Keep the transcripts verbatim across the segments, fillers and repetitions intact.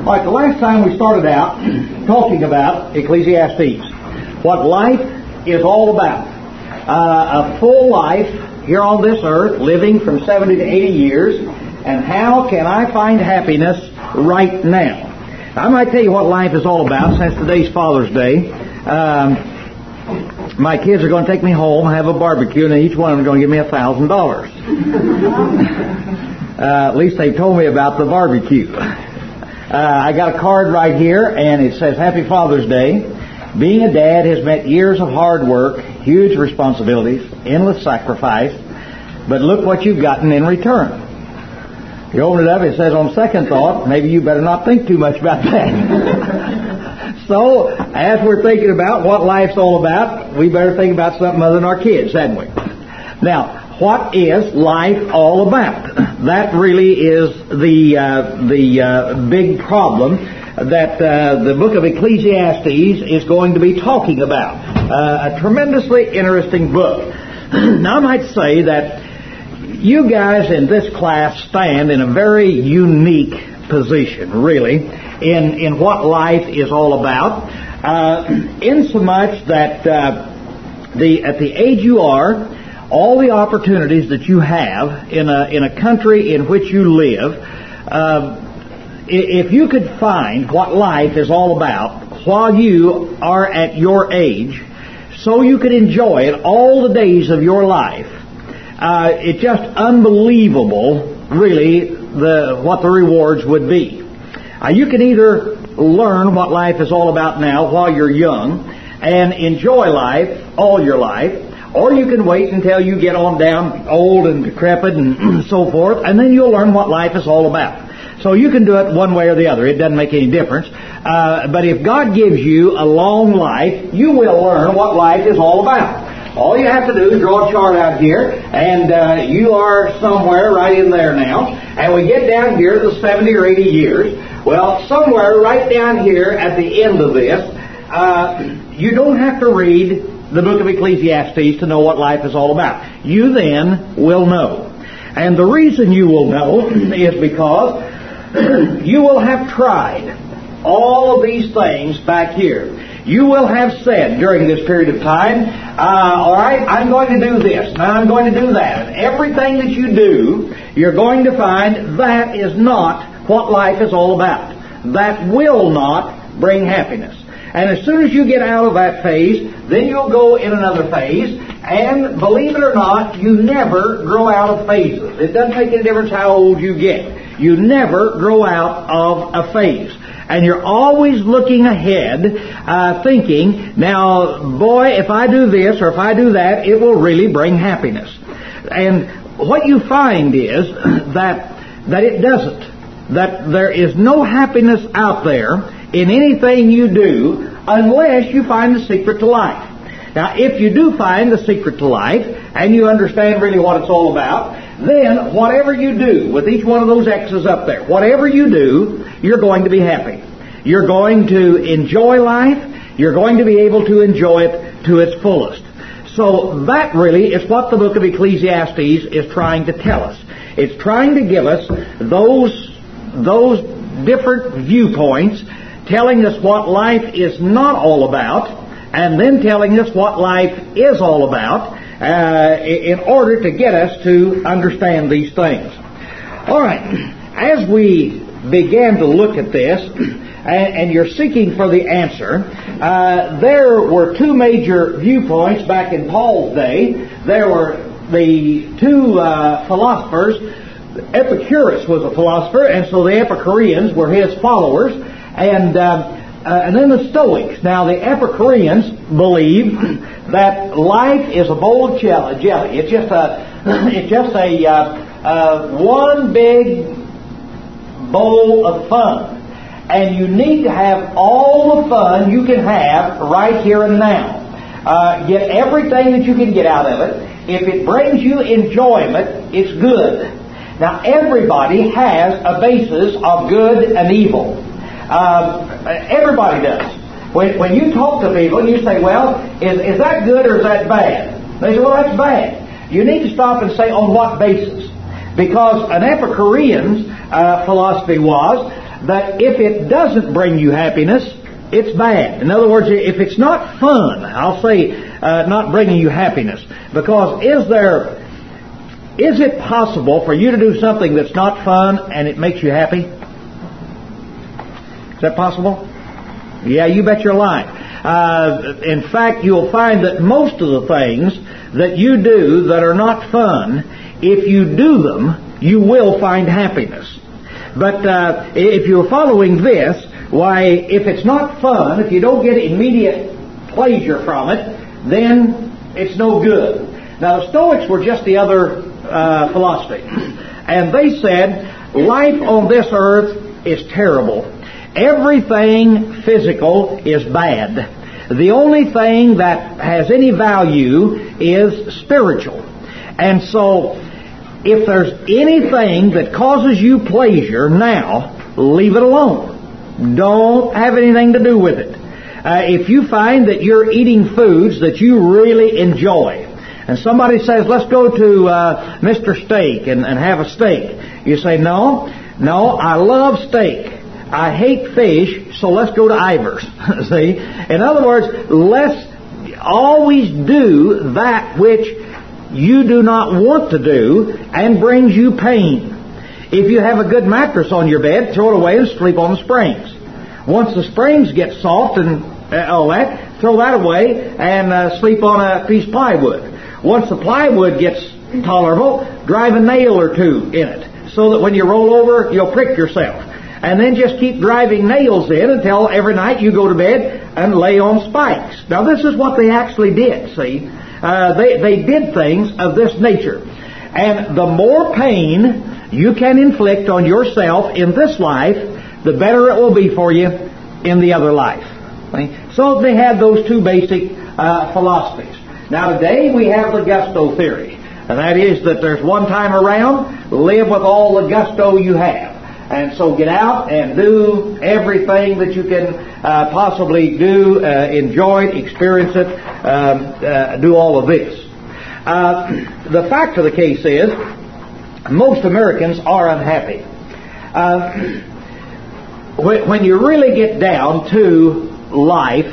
All right, the last time we started out talking about Ecclesiastes, what life is all about. Uh, a full life here on this earth, living from seventy to eighty years, and how can I find happiness right now? I might tell you what life is all about since today's Father's Day. Um, my kids are going to take me home, have a barbecue, and each one of them are going to give me a thousand dollars. At least they told me about the barbecue. Uh, I got a card right here, and it says, Happy Father's Day. Being a dad has meant years of hard work, huge responsibilities, endless sacrifice, but look what you've gotten in return. You open it up, it says, on second thought, maybe you better not think too much about that. So, as we're thinking about what life's all about, we better think about something other than our kids, hadn't we? Now, what is life all about? That really is the uh, the uh, big problem that uh, the book of Ecclesiastes is going to be talking about. Uh, a tremendously interesting book. Now, I might say that you guys in this class stand in a very unique position, really, in, in what life is all about, uh, insomuch that uh, the at the age you are, all the opportunities that you have in a in a country in which you live, uh, if you could find what life is all about while you are at your age, so you could enjoy it all the days of your life, uh, it's just unbelievable, really, the what the rewards would be. Uh, you can either learn what life is all about now while you're young and enjoy life all your life, or you can wait until you get on down old and decrepit and so forth, and then you'll learn what life is all about. So you can do it one way or the other. It doesn't make any difference. Uh, but if God gives you a long life, you will learn what life is all about. All you have to do is draw a chart out here, and uh, you are somewhere right in there now. And we get down here to the seventy or eighty years. Well, somewhere right down here at the end of this, uh, you don't have to read the book of Ecclesiastes to know what life is all about. You then will know. And the reason you will know is because you will have tried all of these things back here. You will have said during this period of time, uh, all right, I'm going to do this, now I'm going to do that. And everything that you do, you're going to find that is not what life is all about. That will not bring happiness. And as soon as you get out of that phase, then you'll go in another phase. And believe it or not, you never grow out of phases. It doesn't make any difference how old you get. You never grow out of a phase. And you're always looking ahead, uh, thinking, now, boy, if I do this or if I do that, it will really bring happiness. And what you find is that that it doesn't. That there is no happiness out there in anything you do unless you find the secret to life. Now, if you do find the secret to life and you understand really what it's all about, then whatever you do with each one of those X's up there, whatever you do, you're going to be happy. You're going to enjoy life. You're going to be able to enjoy it to its fullest. So that really is what the book of Ecclesiastes is trying to tell us. It's trying to give us those, those different viewpoints, telling us what life is not all about, and then telling us what life is all about, uh, in order to get us to understand these things. All right, as we began to look at this, and, and you're seeking for the answer, uh, there were two major viewpoints back in Paul's day. There were the two uh, philosophers. Epicurus was a philosopher, and so the Epicureans were his followers. And uh, uh, and then the Stoics. Now, the Epicureans believe that life is a bowl of jelly. It's just a, it's just a uh, uh, one big bowl of fun, and you need to have all the fun you can have right here and now. Uh, get everything that you can get out of it. If it brings you enjoyment, it's good. Now, everybody has a basis of good and evil. Uh, everybody does. When, when you talk to people and you say, well, is, is that good or is that bad? They say, well, that's bad. You need to stop and say, on what basis? Because an Epicurean's uh, philosophy was, that if it doesn't bring you happiness, it's bad. In other words, if it's not fun, I'll say uh, not bringing you happiness. Because is there, is it possible for you to do something that's not fun and it makes you happy? Is that possible? Yeah, you bet your life. Uh, in fact, you'll find that most of the things that you do that are not fun, if you do them, you will find happiness. But uh, if you're following this, why, if it's not fun, if you don't get immediate pleasure from it, then it's no good. Now, the Stoics were just the other uh, philosophy. And they said, life on this earth is terrible. Everything physical is bad. The only thing that has any value is spiritual. And so, if there's anything that causes you pleasure now, leave it alone. Don't have anything to do with it. Uh, if you find that you're eating foods that you really enjoy, and somebody says, let's go to uh, Mister Steak and, and have a steak. You say, no, no, I love steak. I hate fish, so let's go to Ivar's. See? In other words, let's always do that which you do not want to do and brings you pain. If you have a good mattress on your bed, throw it away and sleep on the springs. Once the springs get soft and uh, all that, throw that away and uh, sleep on a piece of plywood. Once the plywood gets tolerable, drive a nail or two in it so that when you roll over, you'll prick yourself. And then just keep driving nails in until every night you go to bed and lay on spikes. Now this is what they actually did, see. Uh, they, they did things of this nature. And the more pain you can inflict on yourself in this life, the better it will be for you in the other life. So they had those two basic uh, philosophies. Now today we have the gusto theory. And that is that there's one time around, live with all the gusto you have. And so get out and do everything that you can uh, possibly do, uh, enjoy it, experience it, um, uh, do all of this. Uh, the fact of the case is, most Americans are unhappy. Uh, when you really get down to life,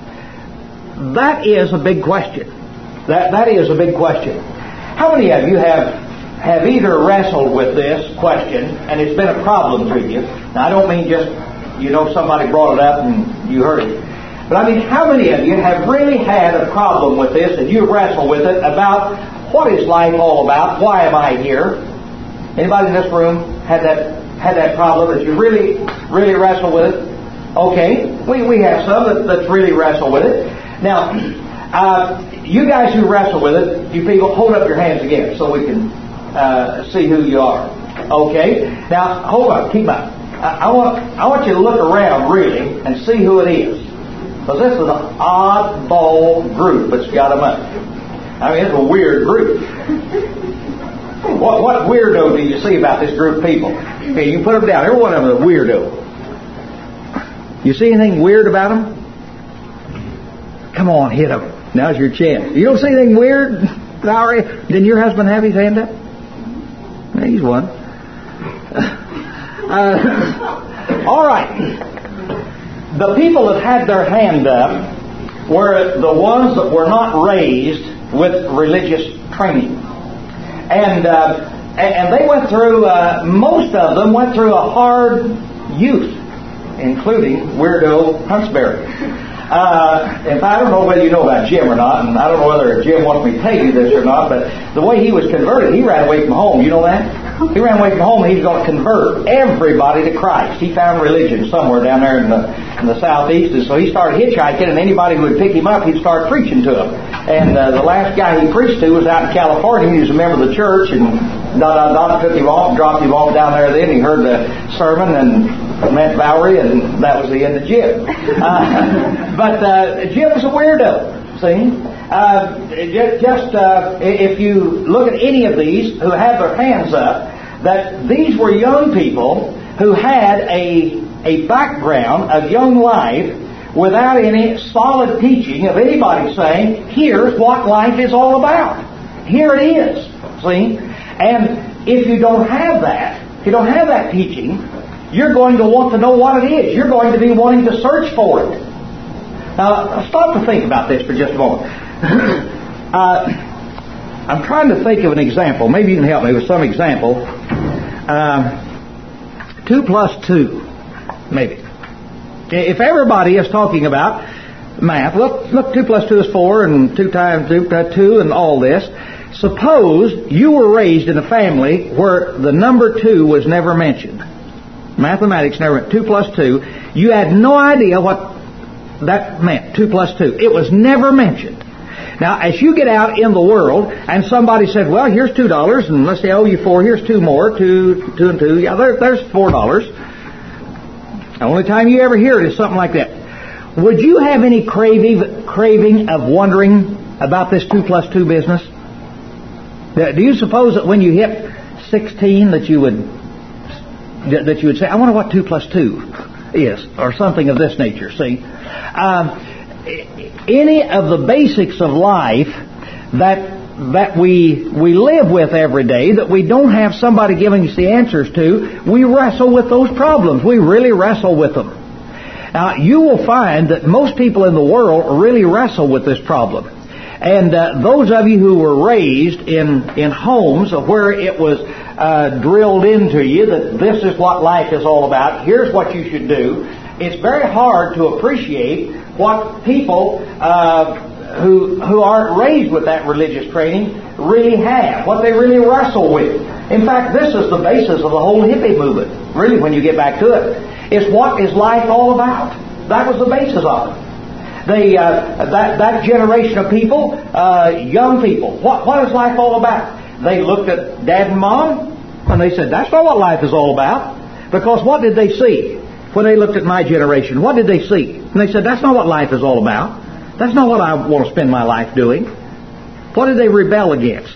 that is a big question. That that is a big question. How many of you have have either wrestled with this question and it's been a problem to you? Now, I don't mean just, you know, somebody brought it up and you heard it. But I mean, how many of you have really had a problem with this and you wrestle with it about what is life all about? Why am I here? Anybody in this room had that had that problem that you really, really wrestle with it? Okay, we, we have some that that's really wrestle with it. Now, uh, you guys who wrestle with it, you people, hold up your hands again so we can uh, see who you are. Okay, now hold on, keep up. I, I want I want you to look around really and see who it is, because this is an oddball group that's got them up. I mean, it's a weird group. What what weirdo do you see about this group of people? Okay, you put them down. Every one of them is a weirdo. You see anything weird about them? Come on, hit them. Now's your chance. You don't see anything weird, Lowry? Didn't your husband have his hand up? Yeah, he's one. Uh, all right. The people that had their hand up were the ones that were not raised with religious training. And uh, and they went through, uh, most of them went through a hard youth, including weirdo Huntsberry. Uh, and I don't know whether you know about Jim or not, and I don't know whether Jim wants me to tell you this or not, but the way he was converted, he ran away from home. You know that? He ran away from home. He was going to convert everybody to Christ. He found religion somewhere down there in the in the southeast, and so he started hitchhiking, and anybody who would pick him up, he'd start preaching to them. And uh, the last guy he preached to was out in California. He was a member of the church, and dot, dot, dot, took him off, dropped him off down there then. He heard the sermon and met Valerie, and that was the end of Jim. Uh, but uh, Jim was a weirdo, see? Uh, just uh, if you look at any of these who have their hands up, that these were young people who had a, a background of young life without any solid teaching of anybody saying, here's what life is all about. Here it is, see? And if you don't have that, if you don't have that teaching, you're going to want to know what it is. You're going to be wanting to search for it. Now, stop to think about this for just a moment. uh, I'm trying to think of an example. Maybe you can help me with some example. Uh, two plus two, maybe. If everybody is talking about math, look, look, two plus two is four, and two times two, uh, two, and all this. Suppose you were raised in a family where the number two was never mentioned. Mathematics never, two plus two. You had no idea what that meant, two plus two. It was never mentioned. Now, as you get out in the world, and somebody said, well, here's two dollars, and let's say I owe you four, here's two more, two, two and two, yeah, there, there's four dollars. The only time you ever hear it is something like that. Would you have any craving, craving of wondering about this two plus two business? Do you suppose that when you hit sixteen that you would that you would say, I wonder what two plus two is, or something of this nature, see? Um, any of the basics of life that that we we live with every day, that we don't have somebody giving us the answers to, we wrestle with those problems. We really wrestle with them. Now, you will find that most people in the world really wrestle with this problem. And uh, those of you who were raised in, in homes where it was uh, drilled into you that this is what life is all about, here's what you should do, it's very hard to appreciate what people uh, who who aren't raised with that religious training really have, what they really wrestle with. In fact, this is the basis of the whole hippie movement, really, when you get back to it. It's what is life all about. That was the basis of it. The, uh, that, that generation of people, uh, young people, what, what is life all about? They looked at Dad and Mom, and they said, that's not what life is all about. Because what did they see when they looked at my generation? What did they see? And they said, that's not what life is all about. That's not what I want to spend my life doing. What did they rebel against?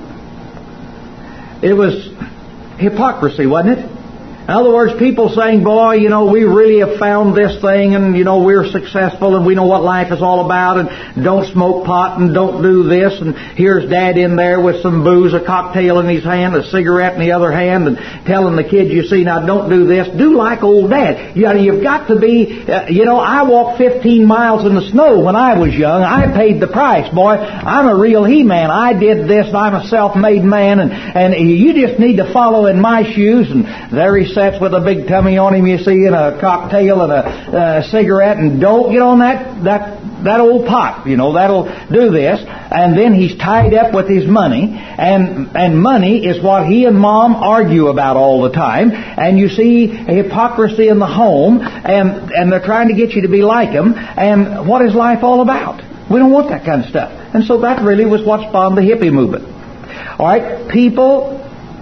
It was hypocrisy, wasn't it? In other words, people saying, boy, you know, we really have found this thing, and, you know, we're successful, and we know what life is all about, and don't smoke pot, and don't do this, and here's Dad in there with some booze, a cocktail in his hand, a cigarette in the other hand, and telling the kids, you see, now don't do this, do like old Dad. You know, you've got to be, uh, you know, I walked fifteen miles in the snow when I was young. I paid the price, boy. I'm a real he-man. I did this, and I'm a self-made man, and, and you just need to follow in my shoes, and there he sits with a big tummy on him, you see, and a cocktail and a uh, cigarette, and don't get on that that that old pot, you know, that'll do this. And then he's tied up with his money, and and money is what he and Mom argue about all the time. And you see hypocrisy in the home, and and they're trying to get you to be like them. And what is life all about? We don't want that kind of stuff. And so that really was what spawned the hippie movement. All right, people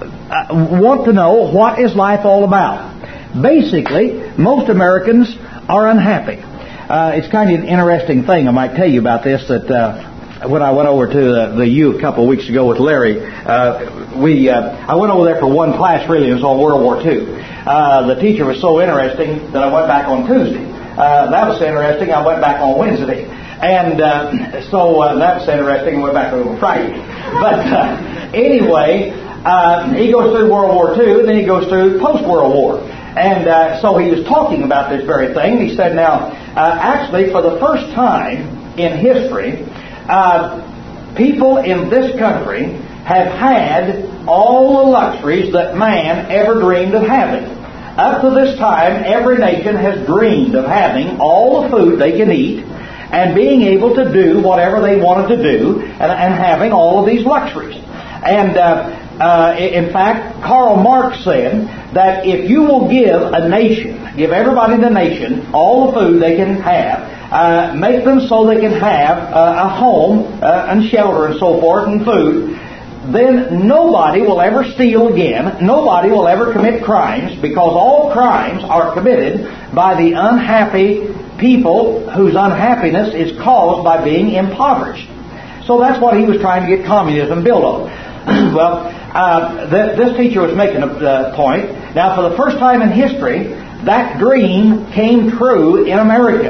Uh, want to know what is life all about. Basically, most Americans are unhappy. Uh, it's kind of an interesting thing. I might tell you about this, that uh, when I went over to the, the U a couple of weeks ago with Larry, uh, we uh, I went over there for one class, really. It was on World War Two. Uh, the teacher was so interesting that I went back on Tuesday. Uh, that was interesting. I went back on Wednesday. And uh, so uh, that was interesting. I went back on Friday. But uh, anyway... Uh, he goes through World War Two, and then he goes through post-World War. And uh, so he was talking about this very thing. He said, now, uh, actually, for the first time in history, uh, people in this country have had all the luxuries that man ever dreamed of having. Up to this time, every nation has dreamed of having all the food they can eat and being able to do whatever they wanted to do, and, and having all of these luxuries. And uh, Uh, in fact, Karl Marx said that if you will give a nation, give everybody in the nation all the food they can have, uh, make them so they can have uh, a home uh, and shelter and so forth and food, then nobody will ever steal again. Nobody will ever commit crimes, because all crimes are committed by the unhappy people whose unhappiness is caused by being impoverished. So that's what he was trying to get communism built on. Well, uh, th- this teacher was making a uh, point. Now, for the first time in history, that dream came true in America.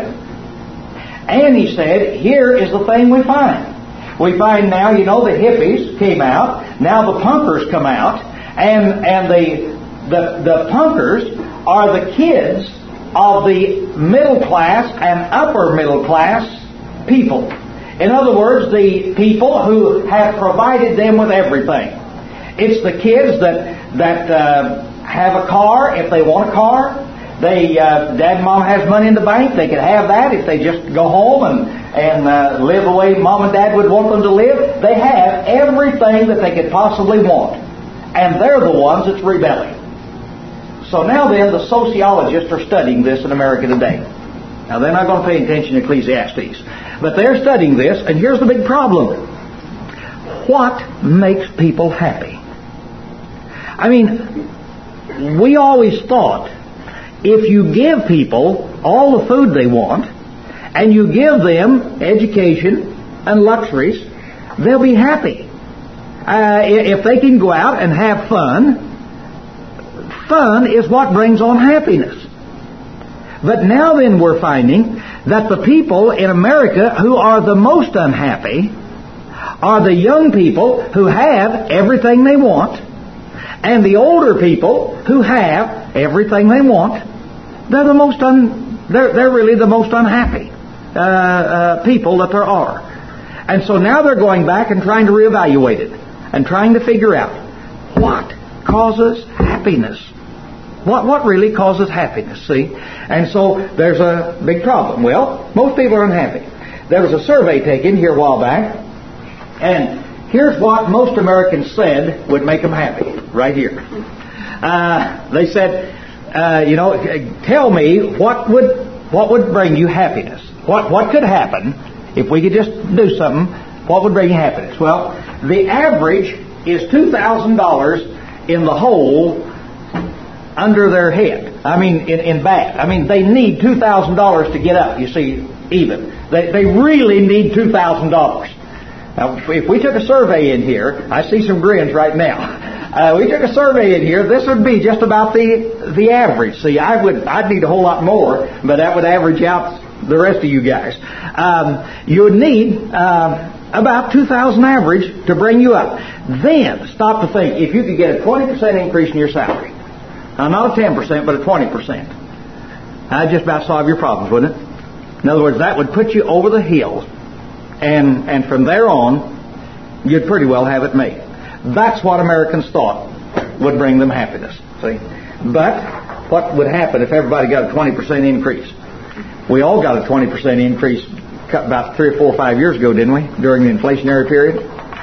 And he said, here is the thing we find. We find now, you know, the hippies came out. Now the punkers come out. And and the the, the punkers are the kids of the middle class and upper middle class people. In other words, the people who have provided them with everything. It's the kids that that uh, have a car if they want a car. They, uh, Dad and Mom has money in the bank. They could have that if they just go home and and uh, live the way Mom and Dad would want them to live. They have everything that they could possibly want, and they're the ones that's rebelling. So now then, the sociologists are studying this in America today. Now they're not going to pay attention to Ecclesiastes, but they're studying this, and here's the big problem: what makes people happy? I mean, we always thought, if you give people all the food they want, and you give them education and luxuries, they'll be happy. Uh, if they can go out and have fun, fun is what brings on happiness. But now then we're finding that the people in America who are the most unhappy are the young people who have everything they want, and the older people who have everything they want. They're the most un, they're, they're really the most unhappy uh, uh, people that there are. And so now they're going back and trying to reevaluate it and trying to figure out what causes happiness. What what really causes happiness, see? And so there's a big problem. Well, most people are unhappy. There was a survey taken here a while back, and here's what most Americans said would make them happy, right here. Uh, they said, uh, you know, tell me what would what would bring you happiness. What what could happen if we could just do something? What would bring you happiness? Well, the average is two thousand dollars in the hole under their head. I mean, in, in bad. I mean, they need two thousand dollars to get up, you see, even. They, they really need two thousand dollars. Now, if we took a survey in here, I see some grins right now. Uh, we took a survey in here, this would be just about the the average. See, I would, I'd need a whole lot more, but that would average out the rest of you guys. Um, you would need uh, about two thousand average to bring you up. Then, stop to think, if you could get a twenty percent increase in your salary, now not a ten percent, but a twenty percent, that'd just about solve your problems, wouldn't it? In other words, that would put you over the hill, and and from there on, you'd pretty well have it made. That's what Americans thought would bring them happiness, see? But what would happen if everybody got a twenty percent increase? We all got a twenty percent increase about three or four or five years ago, didn't we, during the inflationary period?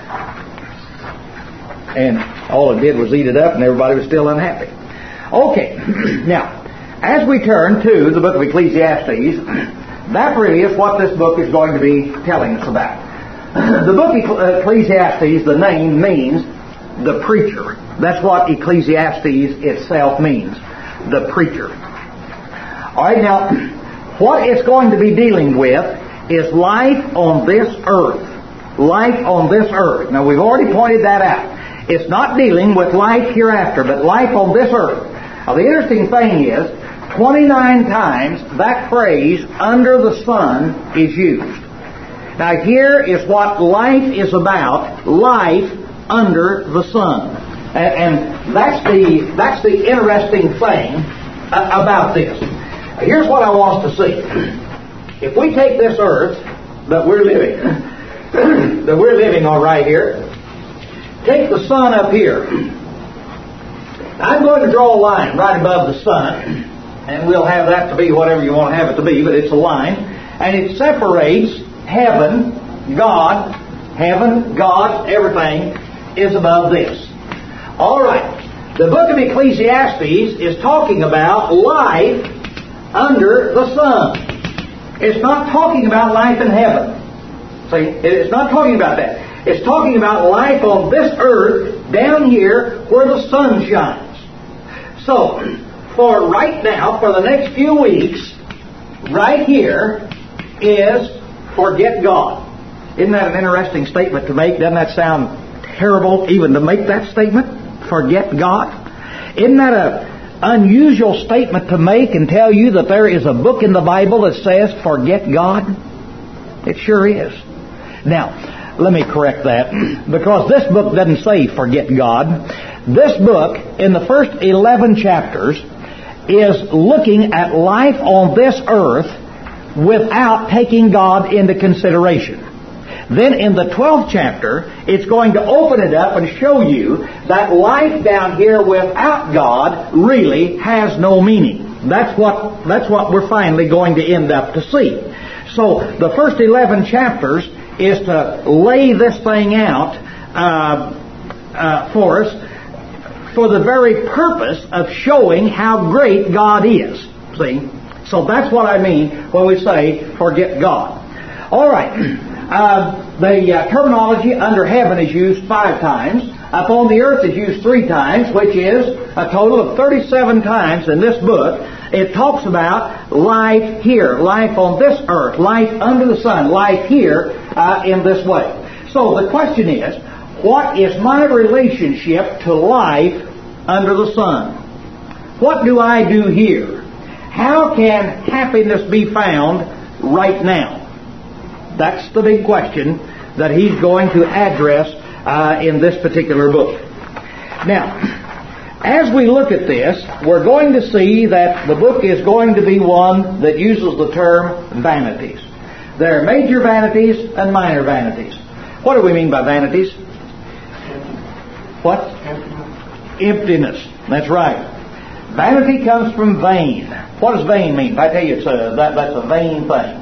And all it did was eat it up, and everybody was still unhappy. Okay, now, as we turn to the book of Ecclesiastes, that really is what this book is going to be telling us about. The book of Ecclesiastes, the name means the preacher. That's what Ecclesiastes itself means, the preacher. All right, now, what it's going to be dealing with is life on this earth. Life on this earth. Now, we've already pointed that out. It's not dealing with life hereafter, but life on this earth. Now, the interesting thing is, twenty-nine times that phrase, under the sun, is used. Now, here is what life is about, life under the sun. And, and that's the that's the interesting thing about this. Here's what I want us to see. If we take this earth that we're living, that we're living on right here, take the sun up here. I'm going to draw a line right above the sun, and we'll have that to be whatever you want to have it to be, but it's a line, and it separates heaven, God, heaven, God, everything is above this. All right. The book of Ecclesiastes is talking about life under the sun. It's not talking about life in heaven. See, it's not talking about that. It's talking about life on this earth down here where the sun shines. So, for right now, for the next few weeks, right here is forget God. Isn't that an interesting statement to make? Doesn't that sound terrible even to make that statement? Forget God? Isn't that a unusual statement to make and tell you that there is a book in the Bible that says forget God? It sure is. Now, let me correct that, because this book doesn't say forget God. This book, in the first eleven chapters, is looking at life on this earth without taking God into consideration. Then in the twelfth chapter, it's going to open it up and show you that life down here without God really has no meaning. That's what, that's what we're finally going to end up to see. So the first eleven chapters is to lay this thing out uh, uh, for us for the very purpose of showing how great God is. See? So that's what I mean when we say forget God. All right. Uh, the uh, terminology under heaven is used five times. Upon the earth is used three times, which is a total of thirty-seven times in this book. It talks about life here, life on this earth, life under the sun, life here uh, in this way. So the question is, what is my relationship to life under the sun? What do I do here? How can happiness be found right now? That's the big question that he's going to address uh, in this particular book. Now, as we look at this, we're going to see that the book is going to be one that uses the term vanities. There are major vanities and minor vanities. What do we mean by vanities? What? Emptiness. That's right. Vanity comes from vain. What does vain mean? If I tell you it's a, that, that's a vain thing.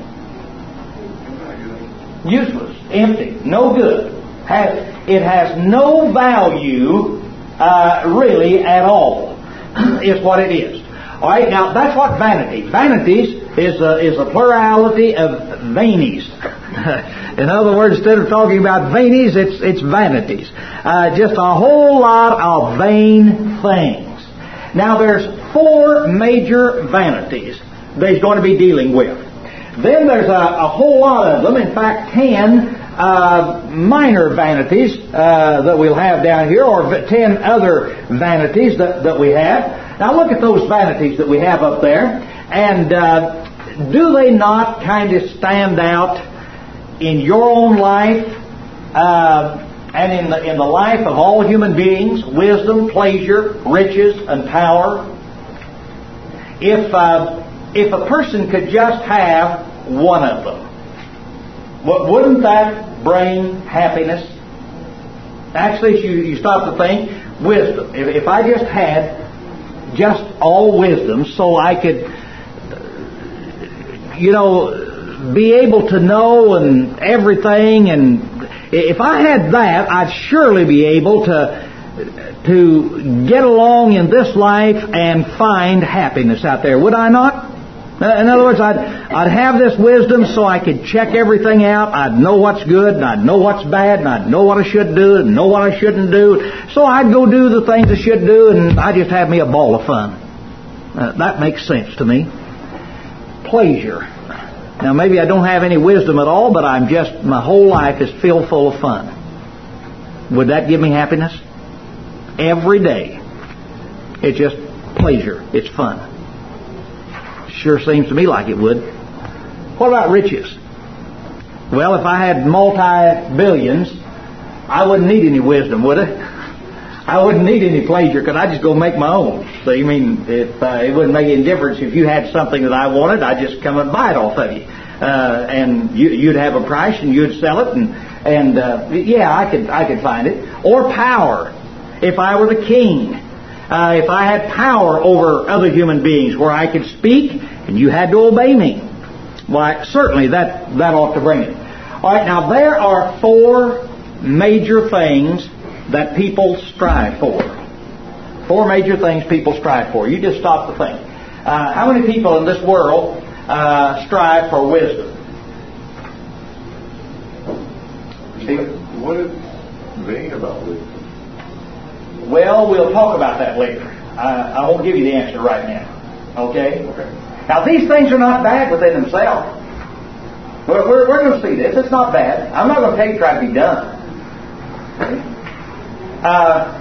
Useless, empty, no good. Has, it has no value uh, really at all, is what it is. All right, now that's what vanity. Vanities is a, is a plurality of vanies. In other words, instead of talking about vanies, it's it's vanities. Uh, just a whole lot of vain things. Now there's four major vanities that he's going to be dealing with. Then there's a, a whole lot of them, in fact ten uh, minor vanities uh, that we'll have down here, or ten other vanities that, that we have. Now look at those vanities that we have up there, and uh, do they not kind of stand out in your own life uh, and in the, in the life of all human beings? Wisdom, pleasure, riches, and power. If... Uh, If a person could just have one of them, wouldn't that bring happiness? Actually, you, you stop to think, wisdom. If, if I just had just all wisdom so I could, you know, be able to know and everything, and if I had that, I'd surely be able to to get along in this life and find happiness out there. Would I not? In other words, I'd, I'd have this wisdom so I could check everything out. I'd know what's good, and I'd know what's bad, and I'd know what I should do, and know what I shouldn't do. So I'd go do the things I should do, and I just have me a ball of fun. Uh, that makes sense to me. Pleasure. Now, maybe I don't have any wisdom at all, but I'm just, my whole life is filled full of fun. Would that give me happiness? Every day. It's just pleasure. It's fun. Sure seems to me like it would. What about riches? Well, if I had multi-billions, I wouldn't need any wisdom, would I? I wouldn't need any pleasure, because I'd just go make my own. So, you mean, if, uh, it wouldn't make any difference if you had something that I wanted, I'd just come and buy it off of you. Uh, and you, you'd have a price, and you'd sell it, and, and uh, yeah, I could, I could find it. Or power. If I were the king. Uh, if I had power over other human beings where I could speak and you had to obey me, why, certainly that, that ought to bring it. All right, now there are four major things that people strive for. Four major things people strive for. You just stop to think. Uh, how many people in this world uh, strive for wisdom? What is vain about wisdom? Well, we'll talk about that later. Uh, I won't give you the answer right now. Okay? Okay. Now, these things are not bad within themselves. We're, we're, we're going to see this. It's not bad. I'm not going to tell you try to be done. Okay? Uh,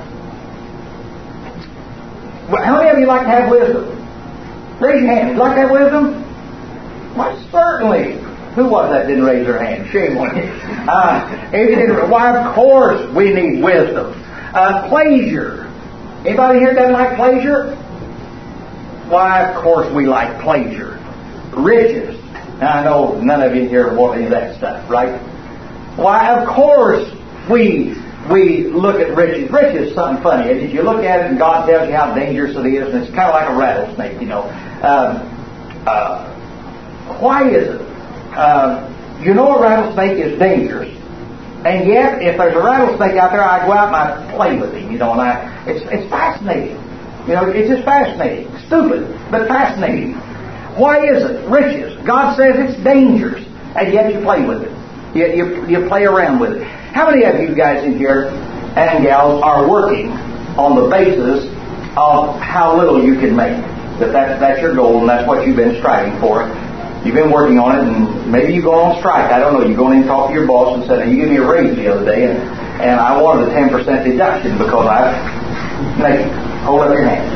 well, how many of you like to have wisdom? Raise your hand. You like to have wisdom? Why, certainly. Who was that didn't raise their hand? Shame on you. Uh, it, it, why, of course we need wisdom. Uh, pleasure. Anybody here doesn't like pleasure? Why, of course, we like pleasure. Riches. Now, I know none of you here want any of that stuff, right? Why, of course, we we look at riches. Riches is something funny. As you look at it and God tells you how dangerous it is, and it's kind of like a rattlesnake, you know. Um, uh, why is it? Uh, you know a rattlesnake is dangerous. And yet, if there's a rattlesnake out there, I go out and I play with him, you know, and I, it's, it's fascinating. You know, it's just fascinating. Stupid, but fascinating. Why is it? Riches. God says it's dangerous, and yet you play with it. You, you, you play around with it. How many of you guys in here and gals are working on the basis of how little you can make? That that's, that's your goal, and that's what you've been striving for. You've been working on it, and maybe you go on strike. I don't know. You go in and talk to your boss and say, "You give me a raise the other day, and, and I wanted a ten percent deduction because I make it." Hold up your hands.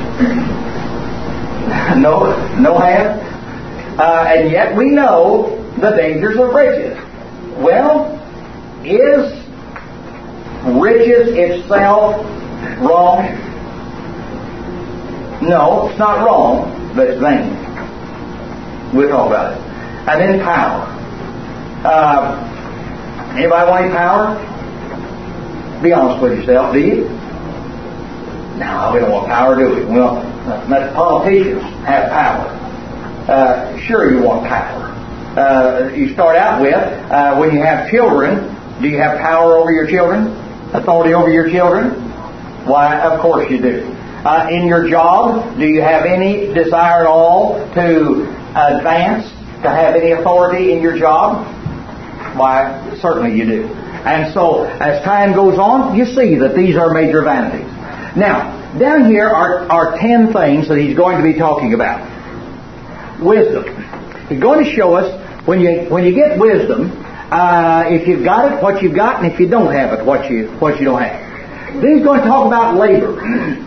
no, no hands. Uh, and yet we know the dangers of riches. Well, is riches itself wrong? No, it's not wrong, but it's vain. We'll talk about it. And then power. Uh, anybody want any power? Be honest with yourself, do you? No, we don't want power, do we? Well, let politicians have power. Uh, sure, you want power. Uh, you start out with, uh, when you have children, do you have power over your children? Authority over your children? Why, of course you do. Uh, in your job, do you have any desire at all to advance, to have any authority in your job? Why, certainly you do. And so, as time goes on, you see that these are major vanities. Now, down here are, are ten things that he's going to be talking about. Wisdom. He's going to show us when you when you get wisdom, uh, if you've got it, what you've got, and if you don't have it, what you what you don't have. Then he's going to talk about labor.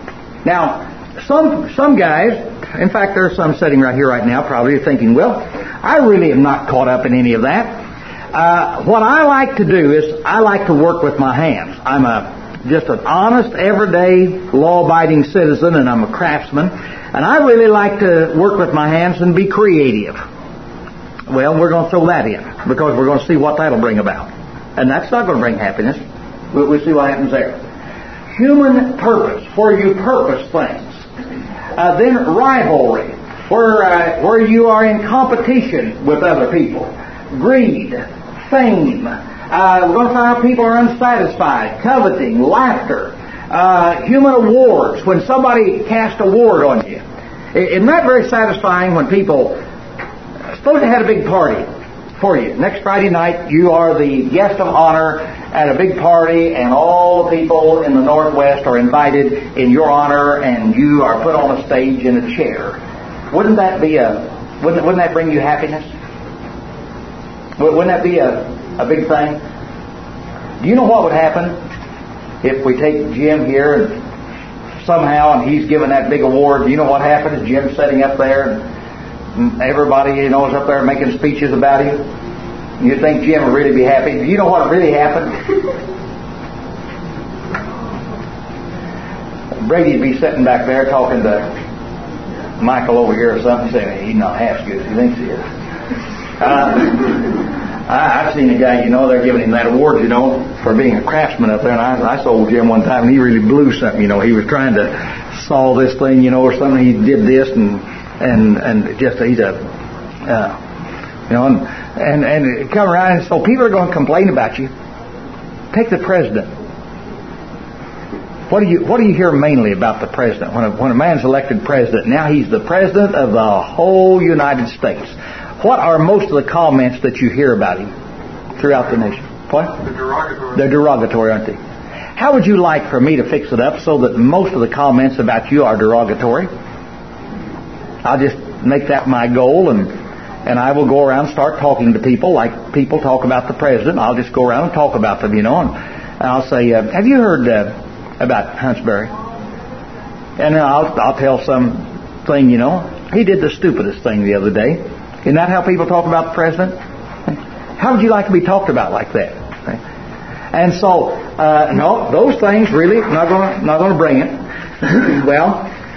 Now, some some guys, in fact, there's some sitting right here right now, probably thinking, well, I really am not caught up in any of that. Uh, what I like to do is I like to work with my hands. I'm a just an honest, everyday, law-abiding citizen, and I'm a craftsman. And I really like to work with my hands and be creative. Well, we're going to throw that in, because we're going to see what that'll bring about. And that's not going to bring happiness. We'll, we'll see what happens there. Human purpose, where you purpose things. Uh, then rivalry, where, uh, where you are in competition with other people. Greed, fame. Uh, we're going to find out people are unsatisfied, coveting, laughter, uh, human awards. When somebody casts a award on you, isn't that very satisfying when people, suppose they had a big party for you. Next Friday night, you are the guest of honor at a big party, and all the people in the Northwest are invited in your honor, and you are put on a stage in a chair. Wouldn't that be a, wouldn't, wouldn't that bring you happiness? Wouldn't that be a A big thing? Do you know what would happen if we take Jim here and somehow and he's given that big award? Do you know what happened? Is Jim sitting up there and everybody, you know, is up there making speeches about him? You think Jim would really be happy? Do you know what really happened? Brady'd be sitting back there talking to Michael over here or something, saying he's not half as good as he thinks he is. Uh, I, I've seen a guy, you know, they're giving him that award, you know, for being a craftsman up there. And I, I saw Jim one time, and he really blew something, you know. He was trying to saw this thing, you know, or something. He did this, and and and just he's a, uh, you know, and and and it come around, and so people are going to complain about you. Take the president. What do you what do you hear mainly about the president? When a, when a man's elected president, now he's the president of the whole United States. What are most of the comments that you hear about him throughout the nation? What? They're derogatory. They're derogatory, aren't they? How would you like for me to fix it up so that most of the comments about you are derogatory? I'll just make that my goal, and and I will go around and start talking to people like people talk about the president. I'll just go around and talk about them, you know, and, and I'll say, uh, have you heard uh, about Huntsbury? And then I'll, I'll tell some thing, you know. He did the stupidest thing the other day. Isn't that how people talk about the president? How would you like to be talked about like that? And so, uh, no, those things really not going to not going to bring it. Well,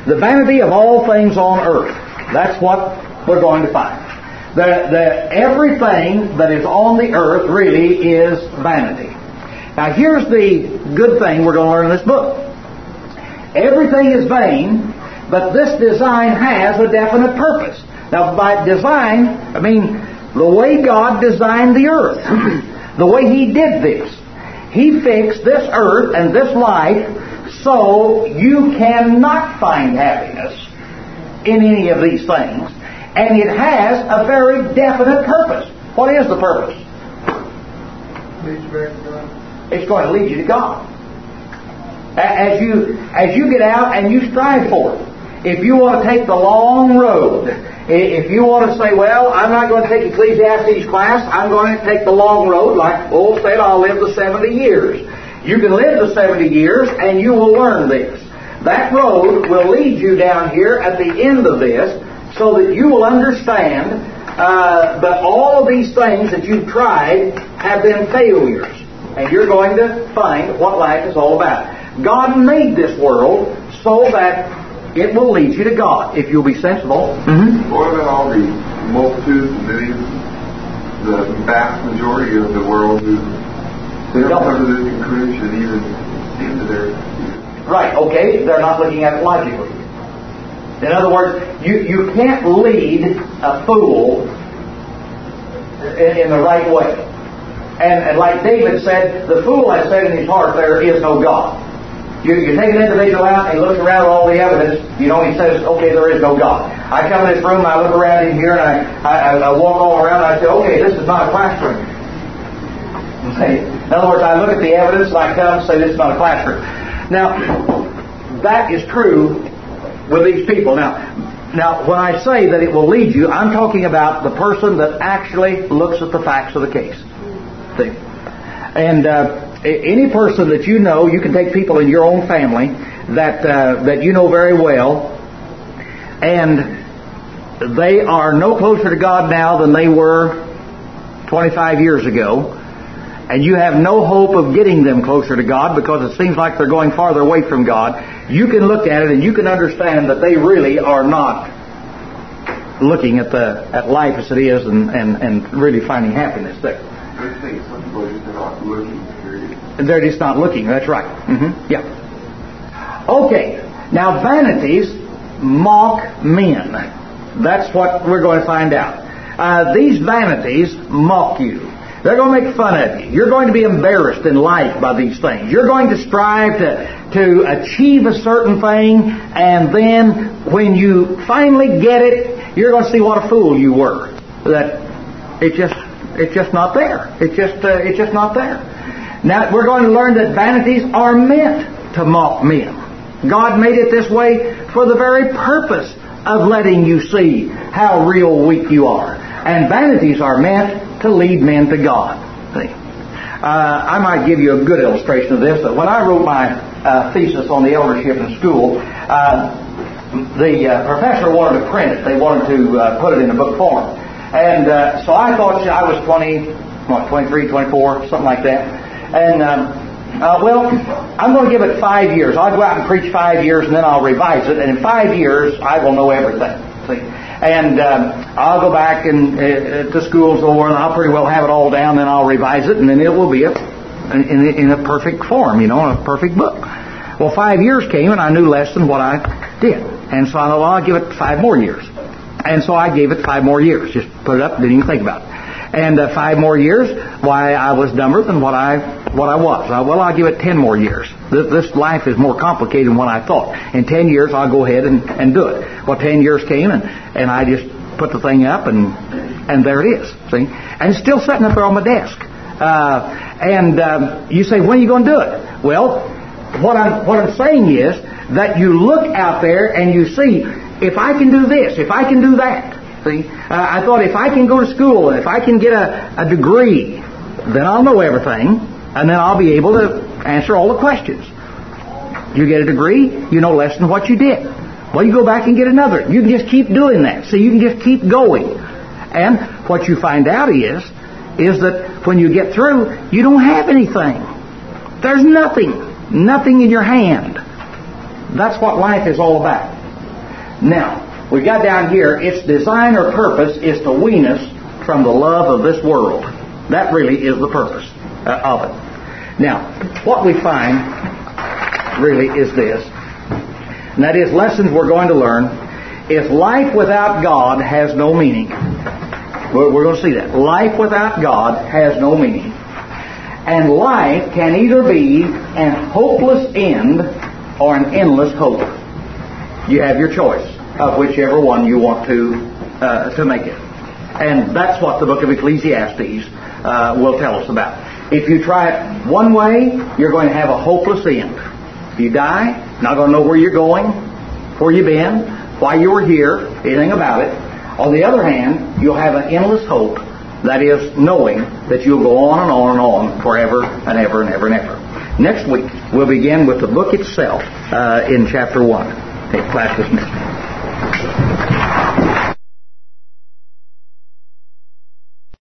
The vanity of all things on earth. That's what we're going to find. The, the, everything that is on the earth really is vanity. Now here's the good thing we're going to learn in this book. Everything is vain, but this design has a definite purpose. Now by design, I mean the way God designed the earth. The way He did this. He fixed this earth and this life so you cannot find happiness in any of these things. And it has a very definite purpose. What is the purpose? Lead you back to God. It's going to lead you to God. As you, as you get out and you strive for it. If you want to take the long road, if you want to say, well, I'm not going to take Ecclesiastes class, I'm going to take the long road, like old said, I'll live the seventy years. You can live the seventy years and you will learn this. That road will lead you down here at the end of this so that you will understand uh, that all of these things that you've tried have been failures. And you're going to find what life is all about. God made this world so that it will lead you to God, if you'll be sensible. Mm-hmm. What about all the multitudes, millions, the vast majority of the world who they don't come to this conclusion even into their... Right, okay, they're not looking at it logically. In other words, you, you can't lead a fool in, in the right way. And, and like David said, the fool has said in his heart, there is no God. You, you take an individual out and he looks around at all the evidence, you know, he says, okay, there is no God. I come in this room, I look around in here, and I, I, I walk all around, and I say, okay, this is not a classroom. In other words, I look at the evidence, and I come and say, this is not a classroom. Now, that is true with these people. Now, now, when I say that it will lead you, I'm talking about the person that actually looks at the facts of the case. See? And... Uh, Any person that you know, you can take people in your own family that uh, that you know very well, and they are no closer to God now than they were twenty-five years ago, and you have no hope of getting them closer to God because it seems like they're going farther away from God. You can look at it and you can understand that they really are not looking at the at life as it is and, and, and really finding happiness there. I think some people are just not looking. They're just not looking. That's right. Mm-hmm. Yeah. Okay. Now, vanities mock men. That's what we're going to find out. Uh, these vanities mock you. They're going to make fun of you. You're going to be embarrassed in life by these things. You're going to strive to, to achieve a certain thing, and then when you finally get it, you're going to see what a fool you were. That it just it's just not there. It's just uh, it's just not there. Now, we're going to learn that vanities are meant to mock men. God made it this way for the very purpose of letting you see how real weak you are. And vanities are meant to lead men to God. See? Uh, I might give you a good illustration of this. That when I wrote my uh, thesis on the eldership in school, uh, the uh, professor wanted to print it. They wanted to uh, put it in a book form. And uh, so I thought I was twenty, what, twenty-three, twenty-four, something like that. And, um, uh, well, I'm going to give it five years. I'll go out and preach five years, and then I'll revise it. And in five years, I will know everything. See? And um, I'll go back and uh, to school and so on, and I'll pretty well have it all down, then I'll revise it, and then it will be a, in, in a perfect form, you know, in a perfect book. Well, five years came, and I knew less than what I did. And so I thought, well, I'll give it five more years. And so I gave it five more years. Just put it up, didn't even think about it. And uh, five more years, why, I was dumber than what I what I was. Uh, well, I'll give it ten more years. This, this life is more complicated than what I thought. In ten years, I'll go ahead and, and do it. Well, ten years came, and, and I just put the thing up, and and there it is. See? And it's still sitting up there on my desk. Uh, and um, you say, when are you going to do it? Well, what I'm, what I'm saying is that you look out there and you see, if I can do this, if I can do that. See, uh, I thought if I can go to school, if I can get a, a degree, then I'll know everything, and then I'll be able to answer all the questions. You get a degree, you know less than what you did. Well, you go back and get another. You can just keep doing that. So you can just keep going. And what you find out is, is that when you get through, you don't have anything. There's nothing. Nothing in your hand. That's what life is all about. Now, we got down here, its design or purpose is to wean us from the love of this world. That really is the purpose uh, of it. Now, what we find really is this, and that is lessons we're going to learn. If life without God has no meaning, we're, we're going to see that. Life without God has no meaning. And life can either be an hopeless end or an endless hope. You have your choice of whichever one you want to uh, to make it. And that's what the book of Ecclesiastes uh, will tell us about. If you try it one way, you're going to have a hopeless end. If you die, not going to know where you're going, where you've been, why you were here, anything about it. On the other hand, you'll have an endless hope. That is, knowing that you'll go on and on and on forever and ever and ever and ever. Next week, we'll begin with the book itself uh, in chapter one. Okay, class dismissed.